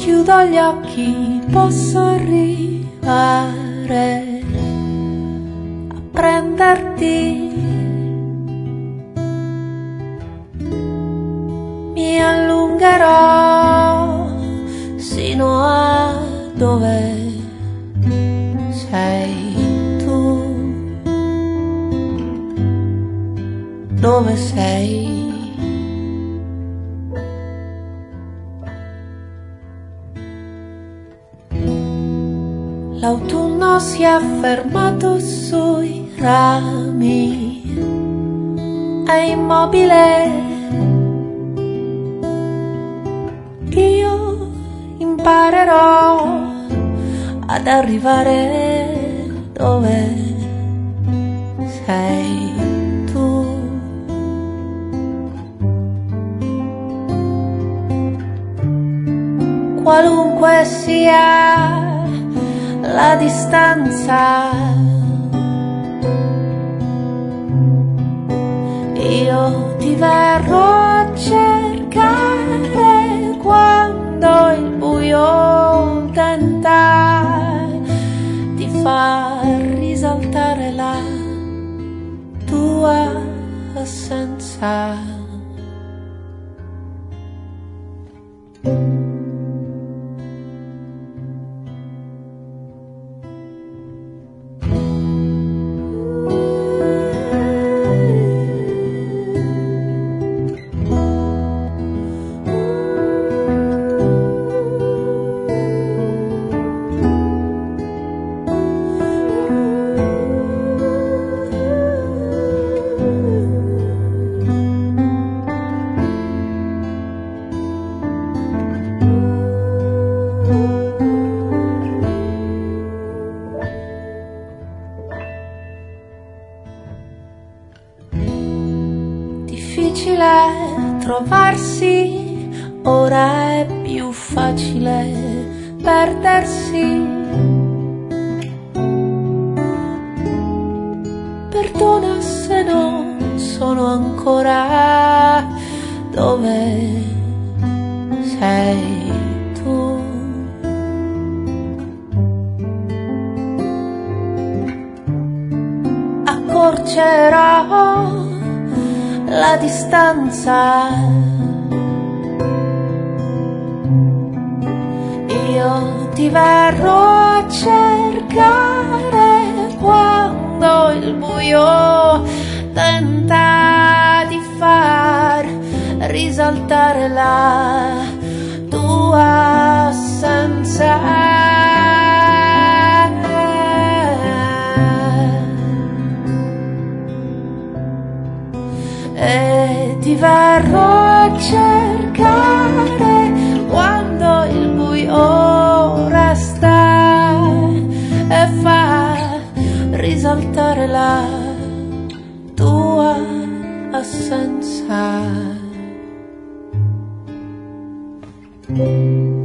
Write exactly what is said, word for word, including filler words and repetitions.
chiudo gli occhi posso arrivare a prenderti. Mi allungherò sino a dove sei tu, dove sei. L'autunno si è fermato sui rami, è immobile. Io imparerò ad arrivare dove sei tu. Qualunque sia la distanza, io ti verrò a cercare quando il buio tenta di far risaltare la tua assenza. Difficile trovarsi, ora è più facile perdersi. Perdona se non sono ancora dove sei tu. Accorcerò la distanza, io ti verrò a cercare quando il buio tenta di far risaltare la tua assenza. E ti verrò a cercare quando il buio resta e fa risaltare la tua assenza.